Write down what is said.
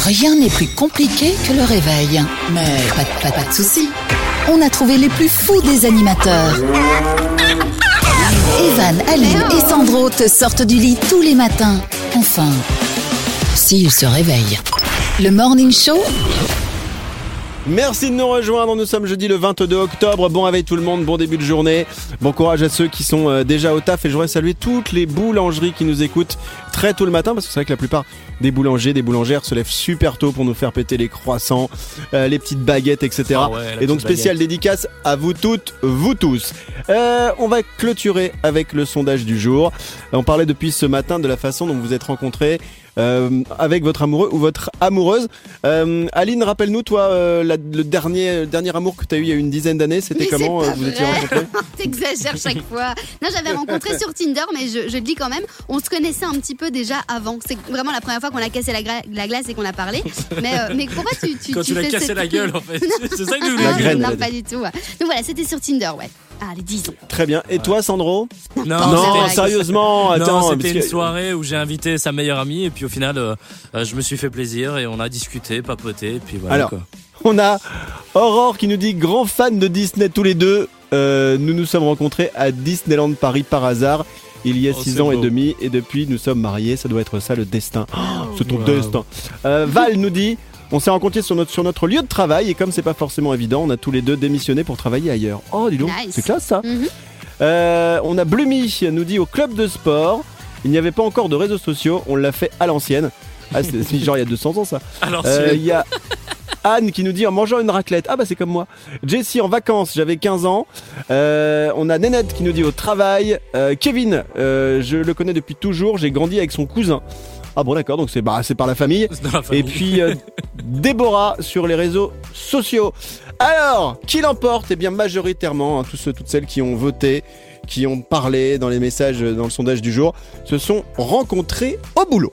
Rien n'est plus compliqué que le réveil. Mais pas de soucis. On a trouvé les plus fous des animateurs. Evan, Aline et Sandro te sortent du lit tous les matins. Enfin, s'ils se réveillent. Le Morning Show. Merci de nous rejoindre, nous sommes jeudi le 22 octobre, bon réveil tout le monde, bon début de journée, bon courage à ceux qui sont déjà au taf et je voudrais saluer toutes les boulangeries qui nous écoutent très tôt le matin parce que c'est vrai que la plupart des boulangers, des boulangères se lèvent super tôt pour nous faire péter les croissants, les petites baguettes, etc. Ah ouais, et donc spéciale dédicace à vous toutes, vous tous. On va clôturer avec le sondage du jour. On parlait depuis ce matin de la façon dont vous vous êtes rencontrés avec votre amoureux ou votre amoureuse. Aline, rappelle-nous toi le dernier amour que tu as eu il y a une dizaine d'années, c'était comment vous étiez rencontrés? T'exagères chaque fois. Non, j'avais rencontré sur Tinder, mais je le dis quand même, on se connaissait un petit peu déjà avant. C'est vraiment la première fois qu'on a cassé la glace et qu'on a parlé. Mais pourquoi tu Quand tu l'as cassé la gueule en fait. C'est ça que je voulais La dire. graine, Non, pas du tout. Donc voilà, c'était sur Tinder, ouais. Allez, disons. Très bien. Et toi, Sandro? Non, c'était- Sérieusement, attends. Non, c'était parce une que- soirée où j'ai invité sa meilleure amie et puis au final je me suis fait plaisir et on a discuté, papoté et puis voilà. Alors, quoi. on a Aurore qui nous dit grand fan de Disney tous les deux. Nous nous sommes rencontrés à Disneyland Paris par hasard. Il y a 6 c'est ans et beau. demi et depuis nous sommes mariés, ça doit être ça le destin. C'est ton Wow. destin. Val nous dit on s'est rencontrés sur notre lieu de travail et comme c'est pas forcément évident, on a tous les deux démissionné pour travailler ailleurs. Oh dis donc, Nice. c'est classe ça. Mhm. On a Blumi nous dit au club de sport, il n'y avait pas encore de réseaux sociaux, on l'a fait à l'ancienne. Ah c'est genre il y a 200 ans ça. Alors Il y a Anne qui nous dit en mangeant une raclette. Ah bah c'est comme moi. Jessie en vacances, j'avais 15 ans. On a Nénette qui nous dit au travail. Kevin, je le connais depuis toujours, j'ai grandi avec son cousin. Ah bon d'accord, donc c'est par la famille. c'est dans la famille. Et puis Déborah sur les réseaux sociaux. Alors, qui l'emporte? Eh bien majoritairement, tous ceux, toutes celles qui ont voté, qui ont parlé dans les messages, dans le sondage du jour, se sont rencontrés au boulot.